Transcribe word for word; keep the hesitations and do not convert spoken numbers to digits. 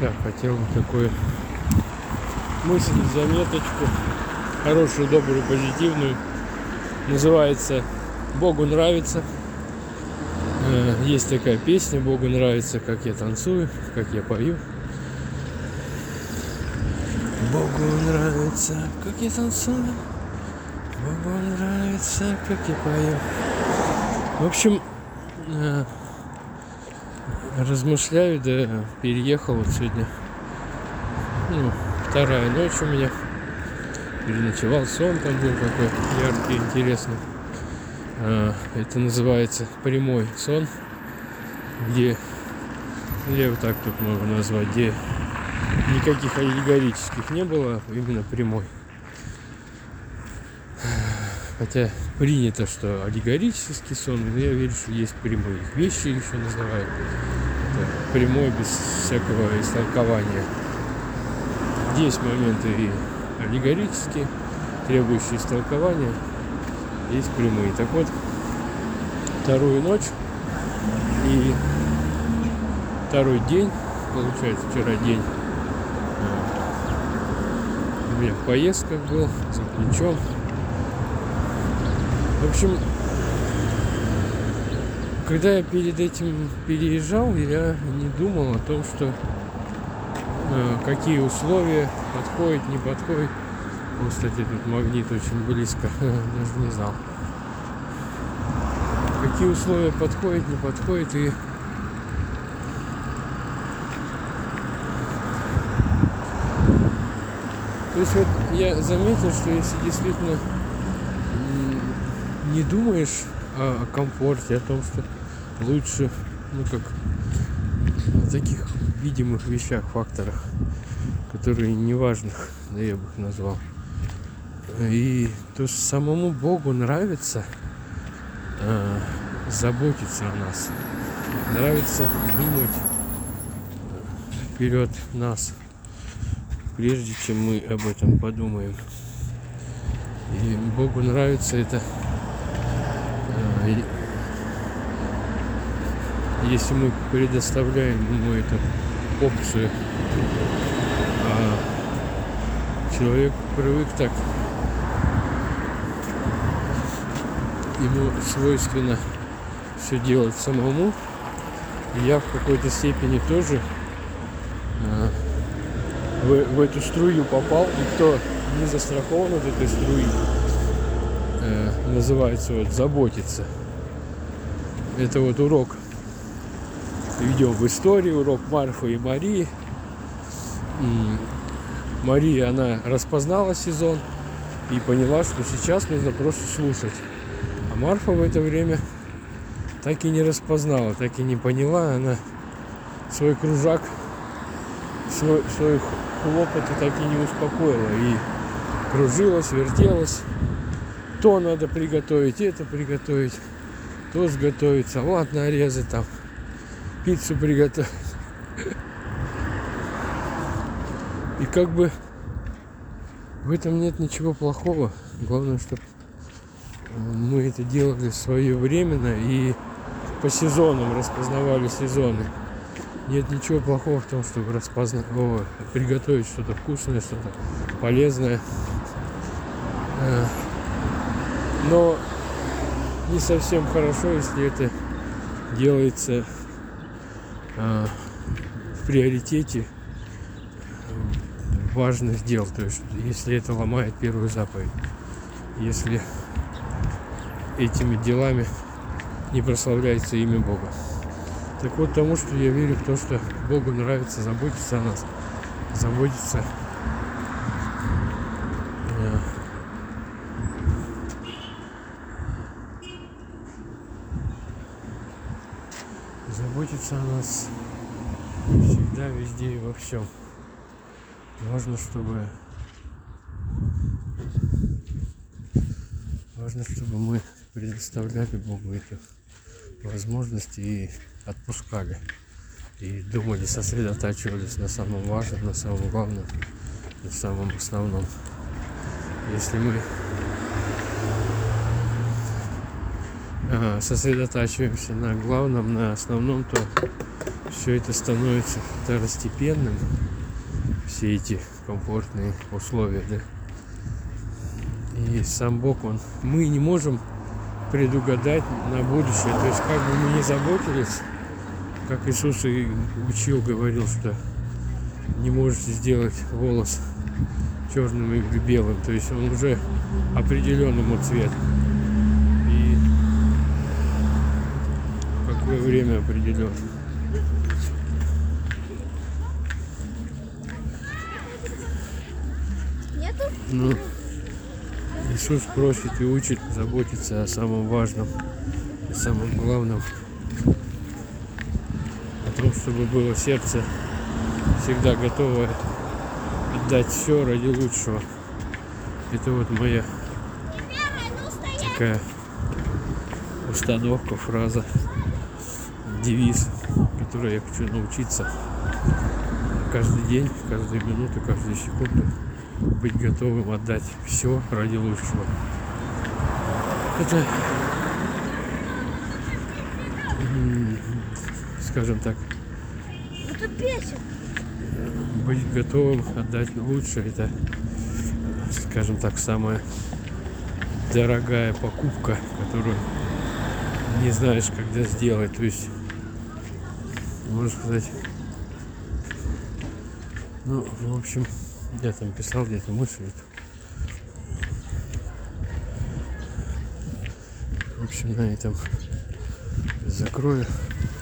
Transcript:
себя хотел такую мысль, заметочку, хорошую, добрую, позитивную. Называется «Богу нравится». Есть такая песня «Богу нравится, как я танцую, как я пою». Богу нравится, как я танцую, Богу нравится, как я пою. В общем, размышляю, да переехал вот сегодня. Ну, вторая ночь у меня. Переночевал, сон там был такой яркий, интересный. Это называется прямой сон, где, я вот так тут могу назвать, где никаких аллегорических не было, именно прямой. Хотя принято, что аллегорический сон, но я верю, что есть прямой. Их вещи еще называют. Это прямой, без всякого истолкования. Есть моменты и аллегорические, требующие истолкования. Есть прямые. Так вот, вторую ночь и второй день, получается, вчера день, у меня в поездках был, за плечом. В общем, когда я перед этим переезжал, я не думал о том, что э, какие условия подходят, не подходят. Вот, кстати, тут магнит очень близко, даже не знал. Какие условия подходят, не подходят. И то есть вот я заметил, что если действительно не думаешь о, о комфорте, о том, что лучше, ну как, о таких видимых вещах, факторах, которые неважных, да я бы их назвал. И то, что самому Богу нравится э, заботиться о нас, нравится думать вперед нас, прежде чем мы об этом подумаем. И Богу нравится это, э, если мы предоставляем ему эту опцию. А человек привык так, ему свойственно все делать самому. И я в какой-то степени тоже э, в, в эту струю попал. Никто не застрахован от этой струи. Э, называется вот заботиться. Это вот урок. Идем в историю, урок Марфы и Марии. Мария, она распознала сезон и поняла, что сейчас нужно просто слушать. А Марфа в это время так и не распознала, так и не поняла. Она свой кружак, свой, свой хлопот так и не успокоила. И кружилась, вертелась. То надо приготовить, это приготовить, то сготовить, салат нарезать, там, пиццу приготовить. И как бы в этом нет ничего плохого. Главное, чтобы мы это делали своевременно и по сезонам распознавали сезоны. Нет ничего плохого в том, чтобы распознать, о, приготовить что-то вкусное, что-то полезное. Но не совсем хорошо, если это делается в приоритете важных дел, то есть если это ломает первую заповедь, если этими делами не прославляется имя Бога. Так вот, тому, что я верю в то, что Богу нравится заботиться о нас, заботиться э, заботиться о нас всегда, везде и во всем. Важно, чтобы важно, чтобы мы предоставляли Богу эту возможность и отпускали. И думали, сосредотачивались на самом важном, на самом главном, на самом основном. Если мы сосредотачиваемся на главном, на основном, то все это становится второстепенным, все эти комфортные условия, да. И сам Бог, он, мы не можем предугадать на будущее. То есть как бы мы ни заботились, как Иисус и учил, говорил, что не можете сделать волос черным или белым. То есть он уже определенному цвету. И какое время определен. Нету? Ну, Иисус просит и учит заботиться о самом важном, о самом главном, о том, чтобы было сердце всегда готово отдать все ради лучшего. Это вот моя такая установка, фраза, девиз, который я хочу научиться каждый день, каждую минуту, каждую секунду быть готовым отдать все ради лучшего. Это, скажем так, Это песен. быть готовым отдать лучшее, это, скажем так, самая дорогая покупка, которую не знаешь, когда сделать. То есть, можно сказать, ну, в общем, я там писал где-то мысль. В общем, на этом закрою.